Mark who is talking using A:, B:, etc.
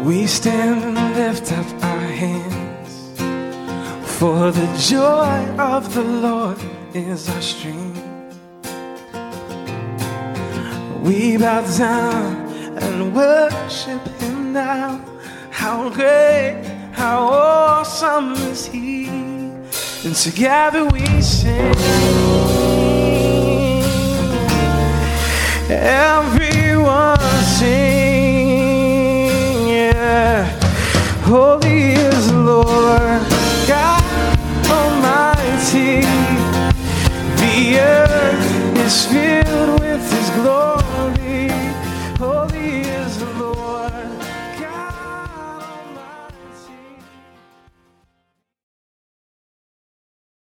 A: We stand and lift up our hands, for the joy of the Lord is our strength. We bow down and worship him now. How great, how awesome is he. And together we sing. Everyone sing, yeah. Holy is the Lord God Almighty. The earth is filled